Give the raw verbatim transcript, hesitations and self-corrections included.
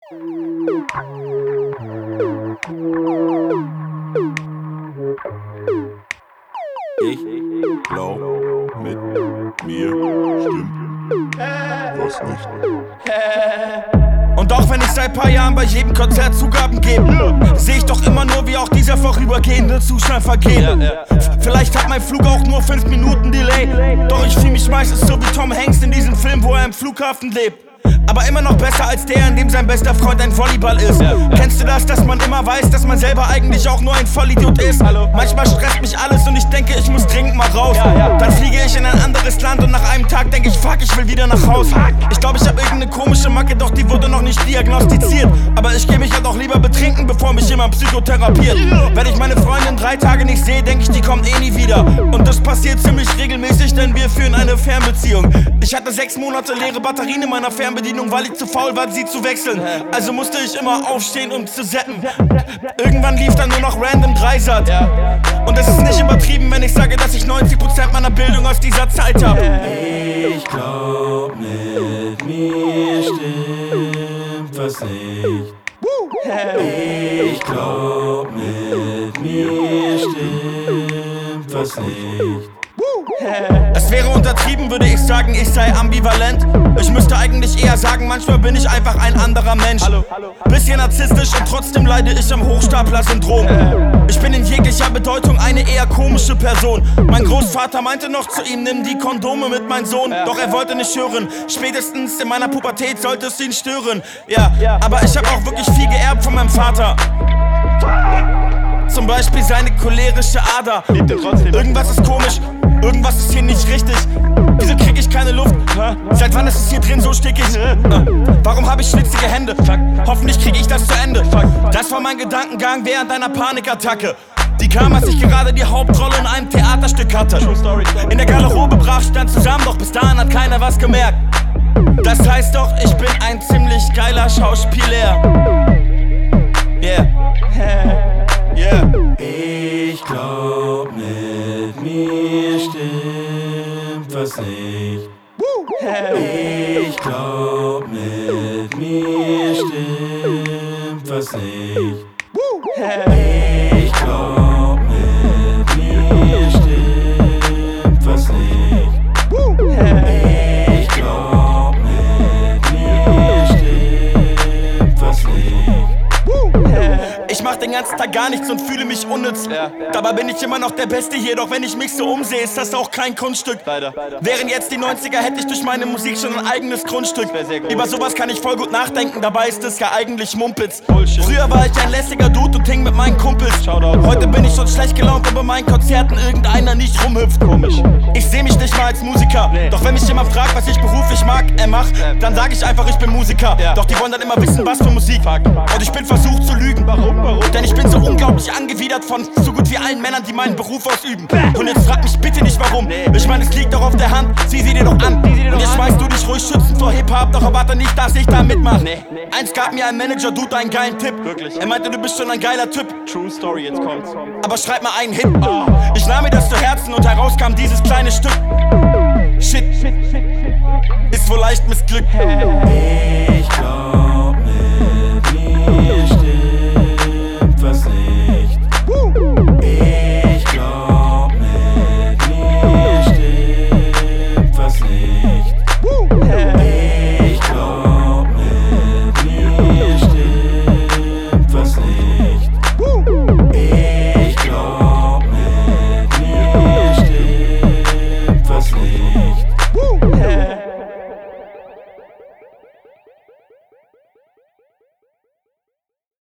Ich glaub, mit mir stimmt was nicht. Und auch wenn ich seit paar Jahren bei jedem Konzert Zugaben gebe, seh ich doch immer nur, wie auch dieser vorübergehende Zustand vergeht. Ja, ja. Vielleicht hat mein Flug auch nur fünf Minuten Delay, doch ich fühl mich meistens so wie Tom Hanks in diesem Film, wo er im Flughafen lebt. Aber immer noch besser als der, in dem sein bester Freund ein Volleyball ist. Ja, ja. Kennst du das, dass man immer weiß, dass man selber eigentlich auch nur ein Vollidiot ist? Hallo? Manchmal stresst mich alles und ich denke, ich muss dringend mal raus. Ja, ja. Dann fliege ich in ein anderes Land und nach einem Tag denke ich, fuck, ich will wieder nach Haus. Ich glaube, ich habe irgendeine komische Macke, doch die wurde noch nicht diagnostiziert. Aber ich geh mich halt auch lieber betrinken, bevor mich jemand psychotherapiert. Wenn ich meine Freundin drei Tage nicht sehe, denke ich, die kommt eh nie wieder. Und das passiert ziemlich regelmäßig, denn wir führen eine Fernbeziehung. Ich hatte sechs Monate leere Batterien in meiner Fernbedienung, weil ich zu faul war, sie zu wechseln. Also musste ich immer aufstehen, um zu zappen. Irgendwann lief dann nur noch random Dreisat. Und es ist nicht übertrieben, wenn ich sage, dass ich neunzig Prozent meiner Bildung aus dieser Zeit hab. Ich glaub, mit mir stimmt was nicht. Ich glaub, mit mir stimmt was nicht. Es wäre untertrieben, würde ich sagen, ich sei ambivalent. Ich müsste eigentlich eher sagen, manchmal bin ich einfach ein anderer Mensch. Bisschen narzisstisch und trotzdem leide ich am Hochstapler-Syndrom. Ich bin in jeglicher Bedeutung eine eher komische Person. Mein Großvater meinte noch zu ihm, nimm die Kondome mit, mein Sohn. Doch er wollte nicht hören. Spätestens in meiner Pubertät sollte es ihn stören. Ja, aber ich habe auch wirklich viel geerbt von meinem Vater. Zum Beispiel seine cholerische Ader. Irgendwas ist komisch, irgendwas ist hier nicht richtig. Wieso krieg ich keine Luft? Seit wann ist es hier drin so stickig? Warum habe ich schwitzige Hände? Hoffentlich krieg ich das zu Ende. Das war mein Gedankengang während einer Panikattacke. Die kam, als ich gerade die Hauptrolle in einem Theaterstück hatte. In der Garderobe brach ich dann zusammen, doch bis dahin hat keiner was gemerkt. Das heißt doch, ich bin ein ziemlich geiler Schauspieler. Yeah. Yeah. Ich glaub, mit mir stimmt was nicht. Ich glaub, mit mir stimmt was nicht. Ich glaub, mit mir stimmt was nicht. Ich glaub, mit mir stimmt was nicht. Ich mach den ganzen Tag gar nichts und fühle mich unnütz. Ja. Dabei bin ich immer noch der Beste hier, doch wenn ich mich so umsehe, ist das auch kein Kunststück. Leider. Wären jetzt die neunziger, hätte ich durch meine Musik schon ein eigenes Grundstück. Über sowas kann ich voll gut nachdenken, dabei ist es ja eigentlich Mumpitz. Bullshit. Früher war ich ein lässiger Dude und hing mit meinen Kumpels. Shoutout. Heute bin ich schon schlecht gelaunt, wenn bei meinen Konzerten irgendeiner nicht rumhüpft. Komisch. Ich seh mich nicht mal als Musiker. Nee. Doch wenn mich jemand fragt, was ich beruflich mag, er macht, dann sag ich einfach, ich bin Musiker. Ja. Doch die wollen dann immer wissen, was für Musik. Fuck. Und ich bin versucht zu lügen. Warum? Warum? Denn ich bin so unglaublich angewidert von so gut wie allen Männern, die meinen Beruf ausüben. Und jetzt frag mich bitte nicht warum. Ich meine, es liegt doch auf der Hand, zieh sie dir doch an. Und jetzt schmeißt du dich ruhig schützen vor Hip-Hop, doch erwarte nicht, dass ich da mitmach. Eins gab mir ein Manager, Dude, einen geilen Tipp. Wirklich? Er meinte, du bist schon ein geiler Typ. True Story, jetzt kommt's. Aber schreib mal einen Hit. Ich nahm mir das zu Herzen und heraus kam dieses kleine Stück. Shit, ist wohl leicht missglückt. Ich glaub,